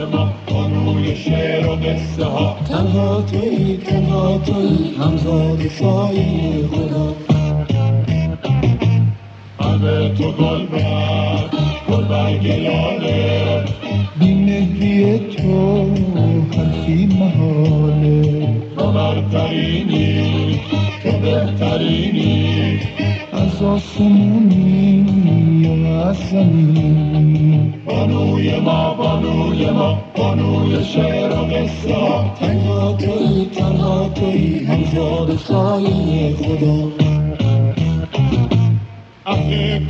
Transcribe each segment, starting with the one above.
ما بانوی شعر و قصه ها. تنها تویی همزاد سایه خدا. قلب تو گلبرگ لاله، بی مهری تو حرفی محاله. تو برترینی تو بهترینی، از آسمونی یا از زمینی. بانوی ما بانوی شعر و قصه ها. تنها تویی همزاد سایه خدا. اهل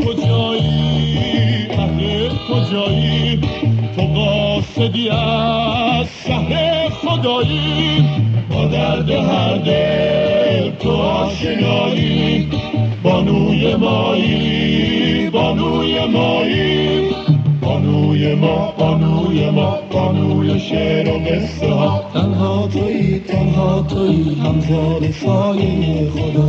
کجایی تو قاصدی از شهر خدایی، با درد هر دل تو آشنایی. بانوی مایی بانوی ما بانوی شعر و قصه ها. تنها تویی همزاد سایه خدا.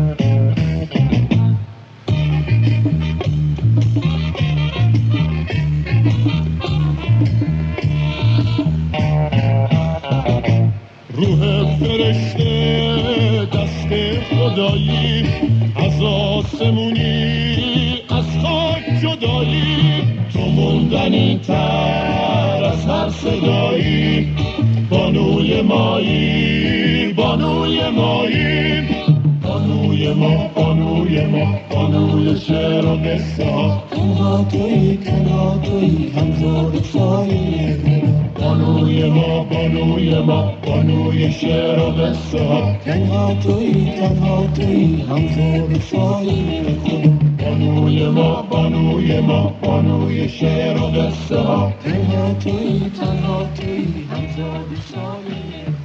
روح فرشته دست خدایی، از آسمونی از خاک جدایی. تو موندنی تر از هر صدایی، بانوی مایی بانوی ما بانوی شعر و قصه ها. تنها تویی همزاد سایه خدا. بانوی ما بانوی شعر و قصه ها. تنها تویی همزاد سایه خدا. بانوی ما بانوی شعر و قصه ها. تنها تویی همزاد سایه